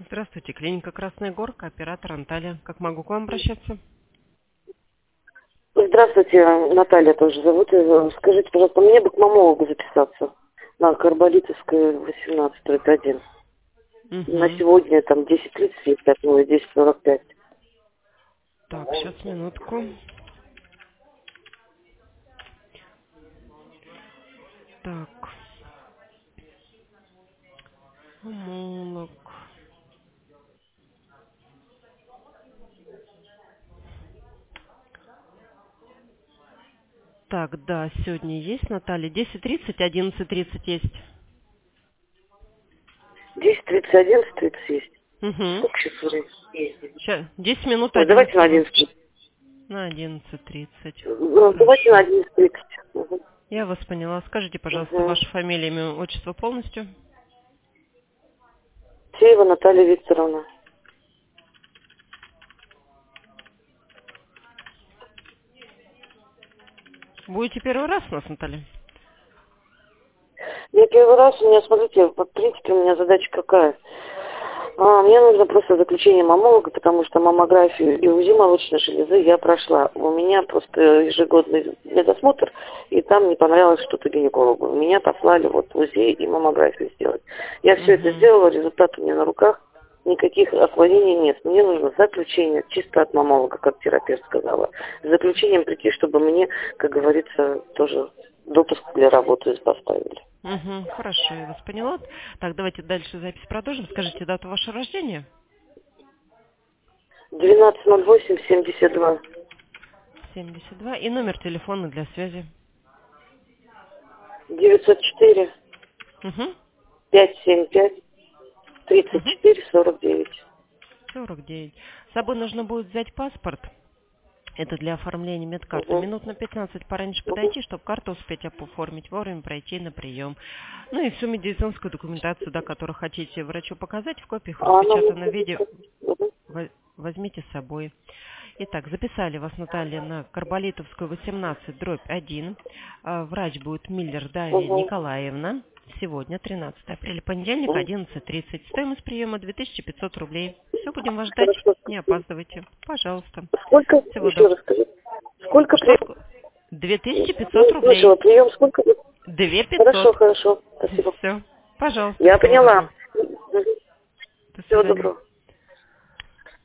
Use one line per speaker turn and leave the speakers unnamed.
Здравствуйте, клиника Красная Горка, оператор Анталия. Как могу к вам обращаться?
Здравствуйте, Наталья тоже зовут. Скажите, пожалуйста, мне бы к мамологу записаться на Карболитовская, 18/1. На
Угу.
сегодня там 10:30 есть такое, 10:45.
Так, сейчас, минутку. Так, мамолог. Так, да, сегодня есть, Наталья. 10:30, 11:30 есть.
10:30, 11:30 есть.
Угу.
Сколько сейчас времени?
Сейчас, 10 минут
Ой, давайте на
11.
11.
На 11:30.
Давайте на
Хорошо.
11:30. Угу.
Я вас поняла. Скажите, пожалуйста,
Угу.
ваша фамилия, имя, отчество полностью?
Сеева Наталья Викторовна.
Будете первый раз у нас, Наталья?
Я первый раз, у меня, смотрите, в принципе, у меня задача какая? Мне нужно просто заключение мамолога, потому что маммографию и УЗИ молочной железы я прошла. У меня просто ежегодный медосмотр, и там не понравилось что-то гинекологу. Меня послали вот УЗИ и маммографию сделать. Я все это
Угу.
сделала, результат у меня на руках, никаких отклонений нет. Мне нужно заключение чисто от мамолога, как терапевт сказала. С заключением прийти, чтобы мне, как говорится, тоже допуск для работы поставили.
Угу, хорошо, я вас поняла. Так, давайте дальше запись продолжим. Скажите дату вашего рождения.
12:08:72.
72. И номер телефона для связи.
904
Угу.
575
Угу.
3449.
49. С собой нужно будет взять паспорт. Это для оформления медкарты.
Угу.
Минут на 15 пораньше
Угу.
подойти, чтобы карту успеть оформить, вовремя пройти на прием. Ну и всю медицинскую документацию, да, которую хотите врачу показать, в копиях в
А она мне
распечатанном виде
угу.
возьмите с собой. Итак, записали вас, Наталья, на Карболитовскую, 18/1. Врач будет Миллер Дарья
Угу.
Николаевна. Сегодня, 13 апреля, понедельник,
Угу.
11:30. Стоимость приема 2500 рублей. Все, будем вас ждать.
Хорошо.
Не опаздывайте. Пожалуйста.
Сколько,
Всего
еще
доброго.
раз скажи, сколько
Что?
прием?
2500
Не слышала,
рублей.
прием сколько?
2500.
Хорошо, хорошо, спасибо.
Все. Пожалуйста,
Я
всего
поняла.
доброго.
Угу.
До
Всего
свидания.
доброго.